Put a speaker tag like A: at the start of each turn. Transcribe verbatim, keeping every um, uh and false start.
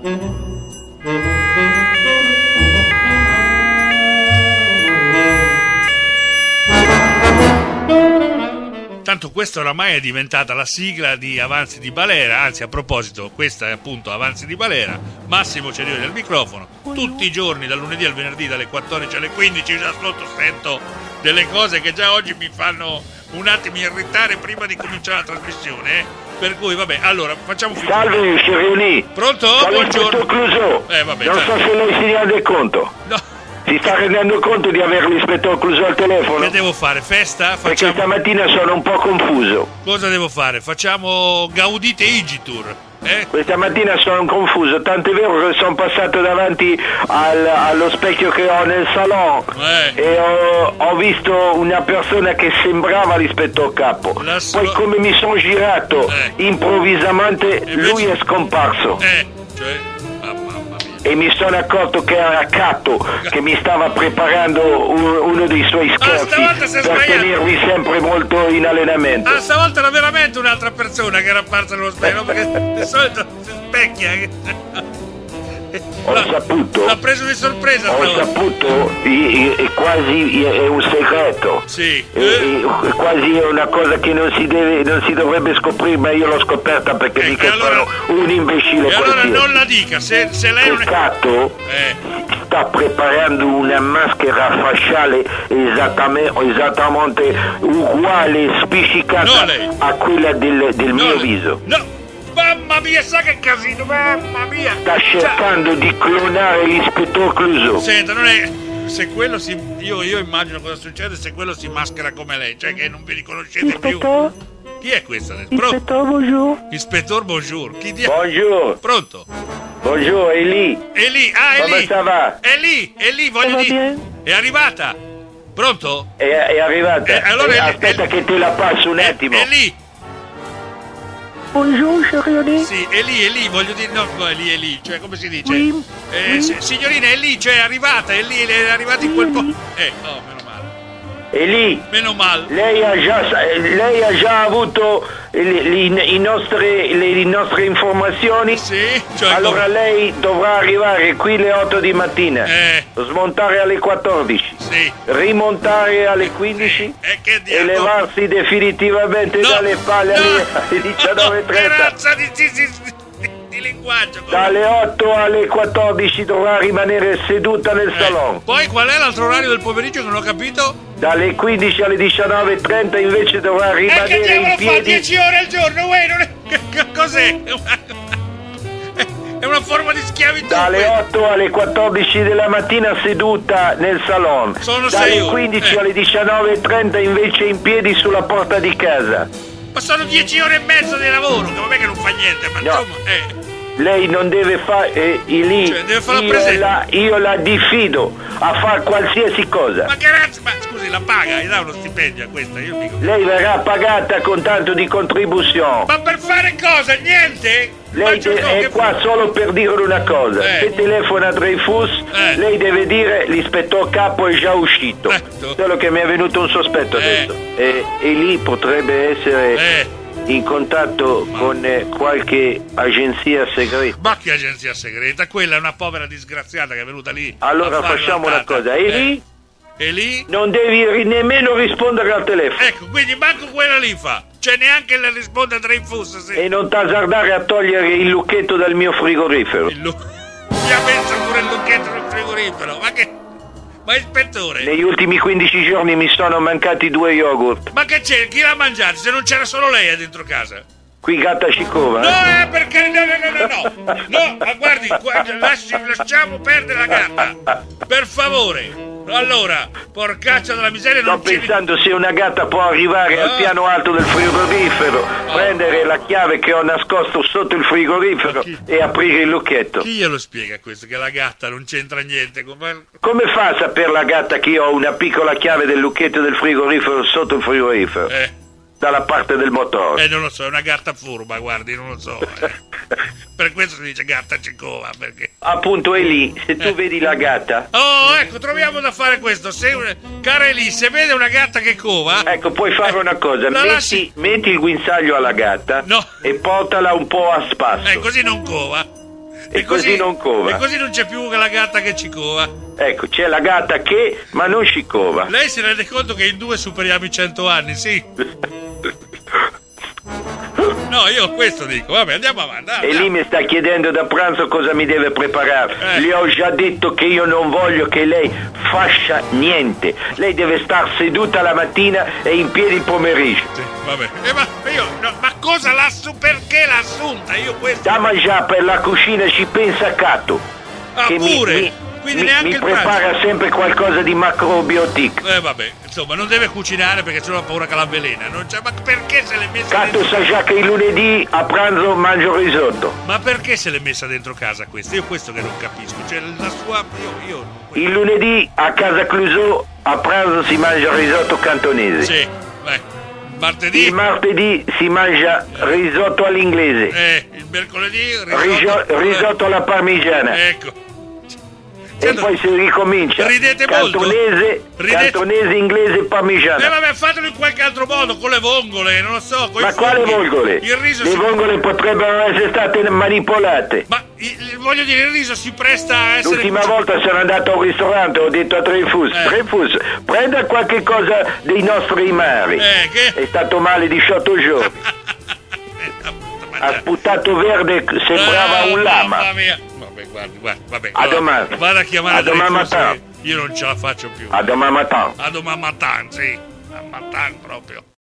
A: Tanto questa oramai è diventata la sigla di Avanzi di Balera, anzi a proposito, questa è appunto Avanzi di Balera, Massimo Cerioli al microfono, tutti i giorni dal lunedì al venerdì dalle quattordici alle quindici, già sotto sento delle cose che già oggi mi fanno un attimo irritare prima di cominciare la trasmissione, eh? Per cui vabbè, allora facciamo finire.
B: Salve Cerioli.
A: Pronto?
B: Salve,
A: Buongiorno.
B: Clouseau.
A: Eh vabbè.
B: Non
A: dai.
B: so se lei si rende conto.
A: No.
B: Si sta rendendo conto di avere l'ispettore Clouseau al telefono?
A: Che devo fare? Festa?
B: Perché
A: Facciamo...
B: stamattina sono un po' confuso.
A: Cosa devo fare? Facciamo Gaudite Igitur, eh?
B: Questa mattina sono confuso, tanto è vero che sono passato davanti al, allo specchio che ho nel salon
A: eh.
B: e ho, ho visto una persona che sembrava l'ispettore capo.
A: La so-
B: Poi come mi sono girato
A: eh.
B: improvvisamente,
A: invece...
B: lui è scomparso.
A: Eh, cioè... Ah, mamma mia.
B: E mi sono accorto che era Cato che mi stava preparando un, uno dei suoi scherzi
A: stavolta si è
B: per
A: sbagliato.
B: tenermi sempre molto in allenamento.
A: Ah, stavolta era veramente un'altra persona che era apparsa nello specchio, perché di solito si specchia.
B: Ho
A: l'ha,
B: saputo.
A: L'ha preso di sorpresa
B: Ho
A: stavolta.
B: saputo, è, è quasi è un segreto.
A: Sì.
B: È, è quasi è una cosa che non si deve, non si dovrebbe scoprire, ma io l'ho scoperta perché
A: Eh,
B: mica
A: allora-
B: sono un imbecille
A: E allora
B: qualsiasi.
A: non la dica, se, se lei non è...
B: Cato
A: Eh,
B: sta preparando una maschera facciale esattamente, esattamente uguale, spiccicata
A: No, lei.
B: a quella del, del
A: no,
B: mio
A: le-
B: viso.
A: No, mamma mia, sa che casino, mamma mia.
B: Sta cercando di clonare l'ispettore Clouseau.
A: Senta, non è... Se quello si... Io, io immagino cosa succede se quello si maschera come lei, cioè che non vi riconoscete più.
C: Ispettore,
A: Chi è questa adesso? Pronto?
C: ispettore, bonjour.
A: Ispettor Bonjour. Chi dia...
B: Bonjour,
A: Pronto?
B: bonjour, è lì.
A: È lì, ah, è
B: Come
A: lì.
B: ça va?
A: È lì, è lì, voglio
C: va
A: dire.
C: bien?
A: È arrivata. Pronto?
B: È, è arrivata.
A: Eh, allora
B: Eh,
A: è lì,
B: aspetta
A: è-
B: che te la passo un
A: È,
B: attimo.
A: è lì.
C: Bonjour, Cerioli.
A: Sì, è lì, è lì, voglio dire, no, no, è lì, è lì, cioè come si dice?
C: Oui.
A: Eh,
C: Oui.
A: si- signorina, è lì, cioè è arrivata, è lì, è arrivata in quel po'. Eh, oh, meno male.
B: È lì.
A: Meno male.
B: Lei ha già, eh, lei ha già avuto le, le- i nostre, le, le nostre informazioni?
A: Sì, cioè
B: Allora
A: come-
B: lei dovrà arrivare qui alle otto di mattina,
A: Eh.
B: smontare alle quattordici,
A: Sì.
B: rimontare alle quindici
A: E che
B: e
A: diavolo?
B: levarsi definitivamente
A: No,
B: dalle palle
A: no,
B: alle, alle diciannove e trenta.
A: che razza di, di, di, di, di linguaggio. come-
B: Dalle otto alle quattordici dovrà rimanere seduta nel
A: Eh,
B: salone.
A: Poi qual è l'altro orario del pomeriggio che non ho capito?
B: Dalle quindici alle diciannove e trenta invece dovrà
A: E che
B: rimanere
A: diavolo
B: in
A: fa
B: piedi.
A: dieci ore al giorno? Uè, non è... che, che cos'è? È una... è una forma di schiavitù.
B: Dalle
A: questa.
B: otto alle quattordici della mattina seduta nel salone.
A: Sono sei
B: Dalle
A: ore.
B: quindici
A: Eh.
B: alle diciannove e trenta invece in piedi sulla porta di casa.
A: Ma sono dieci ore e mezzo di lavoro, che vabbè che non fa niente, ma
B: No.
A: insomma, eh.
B: Lei non deve fare eh, lì.
A: Cioè, deve fare la
B: io,
A: presenza.
B: la, io la diffido a fare qualsiasi cosa.
A: Ma che razza, ma scusi, la paga, gli dà uno stipendio a questa, io dico.
B: Lei verrà pagata con tanto di contribuzione.
A: Ma per fare cosa? Niente?
B: Lei
A: Faccio
B: de-
A: no,
B: è
A: che-
B: qua solo per dire una cosa.
A: Eh.
B: Se telefona a Dreyfus,
A: Eh.
B: lei deve dire l'ispettore capo è già uscito.
A: Certo.
B: Solo che mi è venuto un sospetto
A: Eh.
B: adesso. E, e lì potrebbe essere
A: Eh,
B: in contatto con eh, qualche agenzia segreta.
A: ma che agenzia segreta? Quella è una povera disgraziata che è venuta lì.
B: Allora
A: a fare
B: facciamo una
A: tata.
B: cosa. E
A: Eh.
B: lì
A: E lì?
B: non devi ri- nemmeno rispondere al telefono.
A: Ecco, quindi manco quella lì fa. Cioè neanche le risponde a Dreyfus. Sì.
B: E non t'azzardare a togliere il lucchetto dal mio frigorifero.
A: Il lu- Mi ha messo pure il lucchetto nel frigorifero. Ma che... Ma ispettore?
B: Negli ultimi quindici giorni mi sono mancati due yogurt.
A: Ma che c'è? Chi l'ha mangiato? Se non c'era solo lei dentro casa.
B: Qui gatta Cicova.
A: No,
B: eh?
A: eh, perché no, no, no, no, no, no, ma guardi, guardi lasci- lasciamo perdere la gatta, per favore. Allora, porcaccia della miseria,
B: Sto
A: non ci...
B: pensando se una gatta può arrivare
A: Ah.
B: al piano alto del frigorifero, prendere la chiave che ho nascosto sotto il frigorifero
A: Ma chi-
B: e aprire il lucchetto.
A: Chi glielo spiega questo? Che la gatta non c'entra niente con...
B: Come fa a sapere la gatta che io ho una piccola chiave del lucchetto del frigorifero sotto il frigorifero?
A: Eh,
B: Dalla parte del motore.
A: eh, non lo so, è una gatta furba, guardi, non lo so. eh. Per questo si dice gatta cicova, perché...
B: Appunto è lì, se tu
A: Eh.
B: vedi la gatta,
A: Oh, ecco, troviamo da fare questo. Se, cara Elì, se vede una gatta che cova...
B: ecco, puoi fare una cosa,
A: La
B: metti,
A: lasci-
B: metti il guinzaglio alla gatta
A: No.
B: e portala un po' a spasso.
A: Eh, così non cova.
B: e, e così, così non cova.
A: E così non c'è più la gatta che ci cova.
B: Ecco, c'è la gatta che, ma non ci cova.
A: Lei si rende conto che in due superiamo i cento anni, sì? No, io questo dico, vabbè, andiamo avanti. Andiamo.
B: E lì mi sta chiedendo da pranzo cosa mi deve preparare. Eh. Le ho già detto che io non voglio che lei faccia niente. Lei deve star seduta la mattina e in piedi il pomeriggio.
A: Sì, vabbè. Eh, ma io, no, ma cosa l'ha assunta? Perché l'ha assunta? Io questo...
B: Da mangiare per la cucina ci pensa Cato.
A: Ah,
B: che
A: pure?
B: Mi, mi,
A: Quindi
B: mi,
A: neanche
B: mi
A: il
B: prepara
A: pranzo.
B: sempre qualcosa di macrobiotic.
A: Eh vabbè, insomma, non deve cucinare perché c'è una paura che la avvelena. Non c'è... Ma perché se l'è messa
B: Cato
A: dentro...
B: sa già che il lunedì a pranzo mangio risotto.
A: Ma perché se l'è messa dentro casa questa? Io questo che non capisco. Cioè la sua... Io... io...
B: Il lunedì a casa Clouseau a pranzo si mangia risotto cantonese.
A: Sì, beh. Martedì...
B: Il martedì si mangia risotto all'inglese.
A: Eh, il mercoledì... Risotto,
B: Risotto, risotto alla parmigiana.
A: Ecco.
B: E poi si ricomincia.
A: Ridete molto.
B: Cantonese,
A: Ridete...
B: cantonese, inglese e parmigiana.
A: Eh vabbè, fatelo in qualche altro modo, con le vongole, non lo so.
B: Ma quale vongole?
A: Il riso
B: le
A: si...
B: vongole potrebbero essere state manipolate.
A: Ma il, voglio dire, il riso si presta a essere...
B: L'ultima volta sono andato a un ristorante, ho detto a Dreyfus, eh. Dreyfus, prenda qualche cosa dei nostri mari.
A: Eh, che?
B: È stato male diciotto giorni. Ha sputato verde, sembrava
A: ah,
B: un lama.
A: Mamma mia. Vabbè, guardi, guardi, vabbè.
B: A
A: allora,
B: domani.
A: Vado a chiamare
B: a domani matin.
A: Io non ce la faccio più.
B: A domani matin.
A: A domani matin, sì. A matin proprio.